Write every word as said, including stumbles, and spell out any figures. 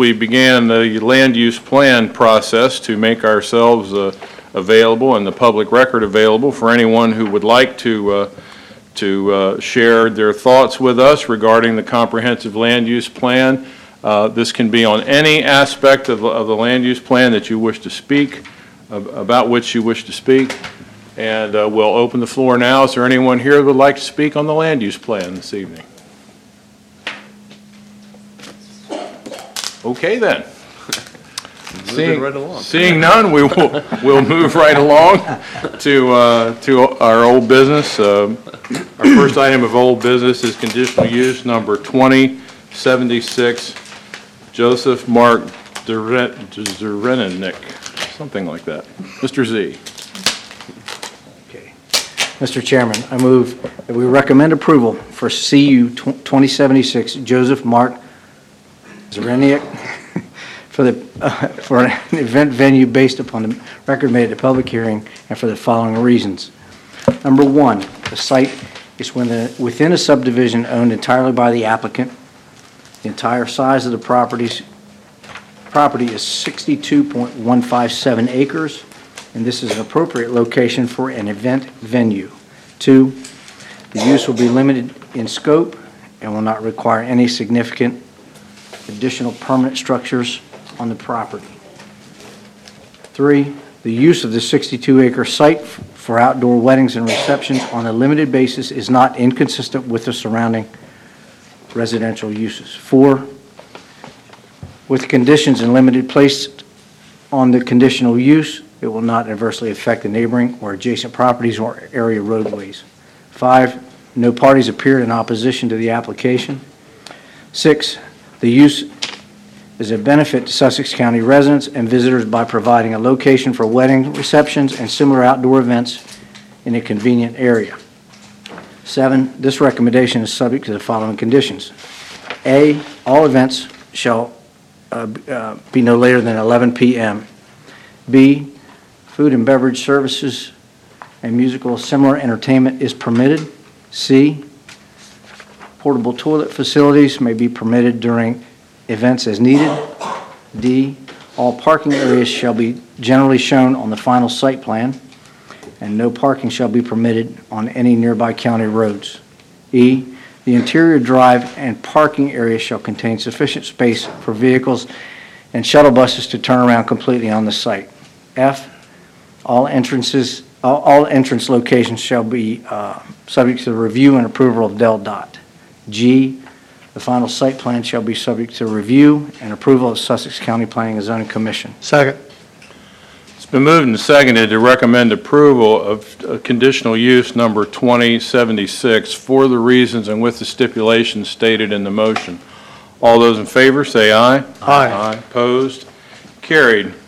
we began the land use plan process to make ourselves uh, available and the public record available for anyone who would like to uh, to uh, share their thoughts with us regarding the comprehensive land use plan. Uh, this can be on any aspect of, of the land use plan that you wish to speak, about which you wish to speak. And uh, we'll open the floor now. Is there anyone here that would like to speak on the land use plan this evening? Okay then. Seeing, right along. seeing none, we will we'll move right along to uh, to our old business. Uh, our first item of old business is conditional use number twenty seventy-six, Joseph Mark Zerenick, something like that. Mister Z. Okay. Mister Chairman, I move that we recommend approval for C U twenty seventy-six Joseph Mark Zerenick for the uh, for an event venue based upon the record made at the public hearing, and for the following reasons. Number one, the site is within, within a subdivision owned entirely by the applicant. The entire size of the properties property is sixty-two point one five seven acres, and this is an appropriate location for an event venue. Two, the use will be limited in scope and will not require any significant additional permanent structures on the property. Three, the use of the sixty-two acre site for outdoor weddings and receptions on a limited basis is not inconsistent with the surrounding residential uses. Four, with conditions and limited placed on the conditional use, it will not adversely affect the neighboring or adjacent properties or area roadways. Five, no parties appeared in opposition to the application. Six, the use is a benefit to Sussex County residents and visitors by providing a location for wedding receptions and similar outdoor events in a convenient area. Seven, this recommendation is subject to the following conditions. A, all events shall uh, uh, be no later than eleven p m B, food and beverage services and musical similar entertainment is permitted. C, portable toilet facilities may be permitted during events as needed. D, all parking areas shall be generally shown on the final site plan, and no parking shall be permitted on any nearby county roads. E, the interior drive and parking area shall contain sufficient space for vehicles and shuttle buses to turn around completely on the site. F, all entrances, all, all entrance locations shall be uh, subject to the review and approval of Del Dot. G, the final site plan shall be subject to review and approval of Sussex County Planning and Zoning Commission. Second. It's been moved and seconded to recommend approval of uh, conditional use number twenty seventy-six for the reasons and with the stipulations stated in the motion. All those in favor say aye. Aye. Opposed? Carried.